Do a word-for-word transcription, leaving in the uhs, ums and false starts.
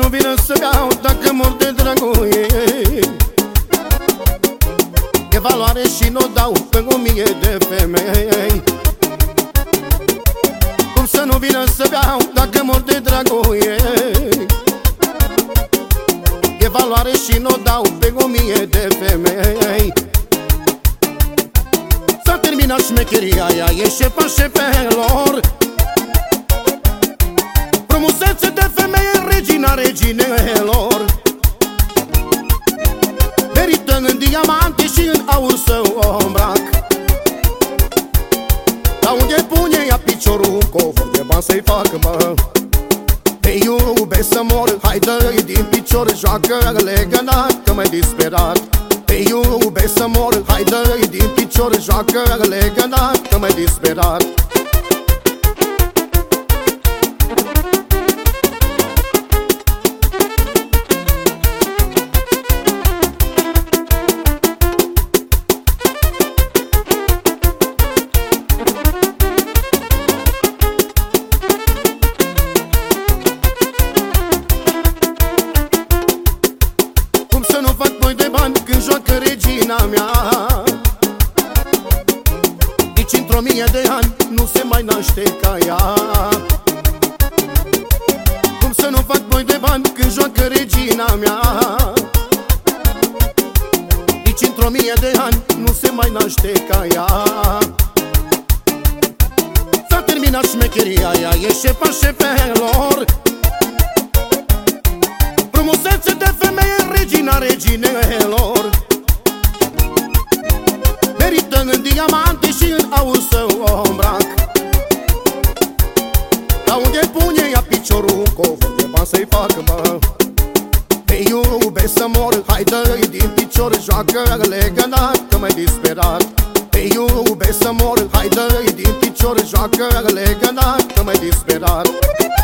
vină să beau dacă mor de dragul ei. E valoare și n-o dau pe o mie de femei. Cum să nu vină să beau dacă mor de dragul ei. E valoare și n-o dau pe o mie de femei. S-a terminat șmecheria, ea e șefa șefelor. Frumusețe de femeie, regina reginelor. Merită în diamante și în aur să o îmbrac. Dar unde pune ea piciorul, cofăr de bani să-i fac, mă. Te iubesc să mor, hai dă-i din picior, joacă legănat, că m-ai disperat. Te iubesc să mor, hai dă-i din picior, joacă legănat, că m-ai disperat. Când joacă regina mea, nici într-o mie de ani nu se mai naște ca ea. Cum să nu fac boi de bani când joacă regina mea? Nici într-o mie de ani nu se mai naște ca ea. S-a terminat șmecheria, ea e șefa șefelor. Frumusețe de femeie, regina reginelor. Merită în diamante și în aur să o îmbrac. Dar unde pune ea piciorul, cofăr de bani să-i fac, mă. Te iubesc să mor, hai dă-i din picior, joacă legănat, că m-ai disperat. Te iubesc să mor, hai dă-i din picior, joacă legănat, că m-ai disperat.